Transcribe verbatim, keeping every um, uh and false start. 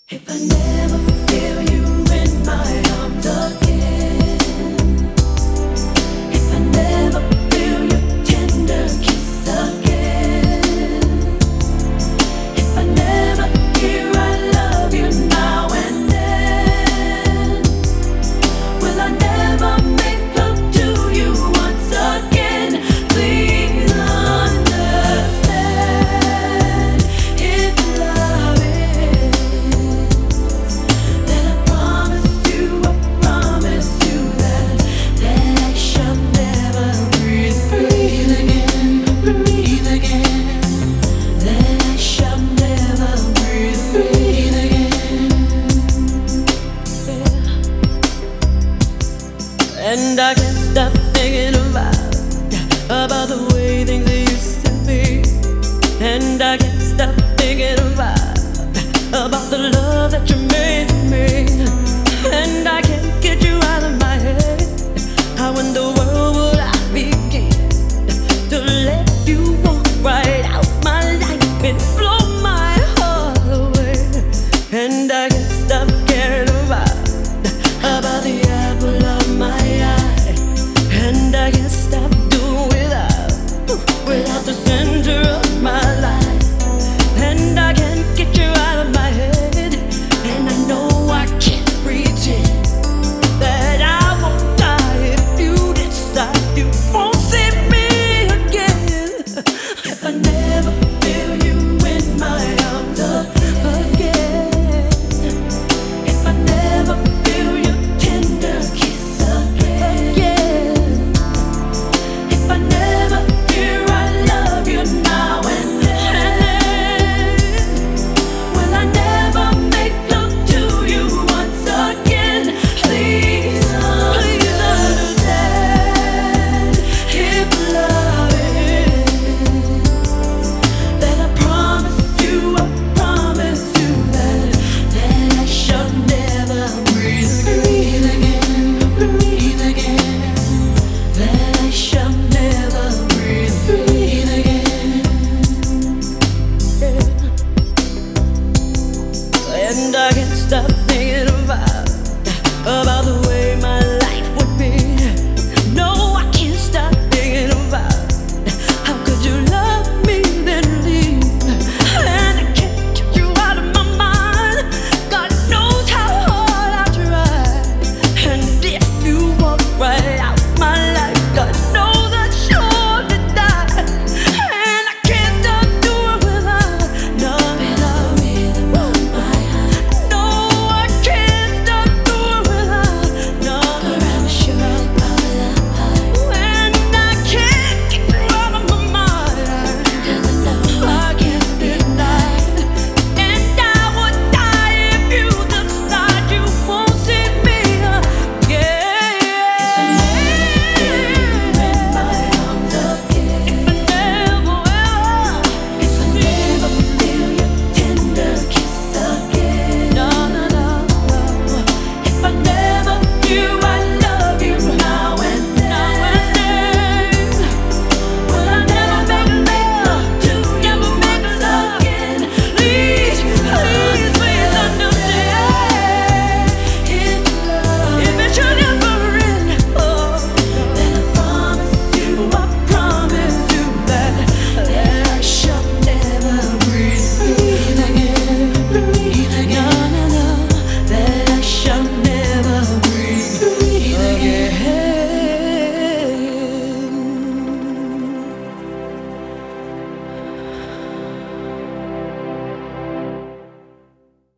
If I never feel you in my arms again, if I never feel your tender kiss again, if I never hear I love you now and then, will I never make love to you once again? Please understand, if love is, then I promise you, I promise you that that I shall never breathe, breathe again, breathe again. That I shall never breathe, breathe again. Yeah. And I can't stop thinking about about the way things used to be. And I can't stop thinking about about the love that you made to me. And I can't get you out of my head. How in the world would I begin to let you walk right out my life and blow my heart away? And I can't stop caring about about the apple of my eye. And I can't stop doing without without the center of my life. And I can't get you out of my head. And I know I can't pretend that I won't die if you decide you won't see me again. If I never feel you in my arms again, if I never feel your tender kiss again, if I never hear I love you now and then, will I never make love to you once again? Please understand, if love is, then I promise you, I promise you that that I shall never breathe, breathe again, breathe again. That I shall never breathe, breathe again. Yeah. And I can't stop thinking about about the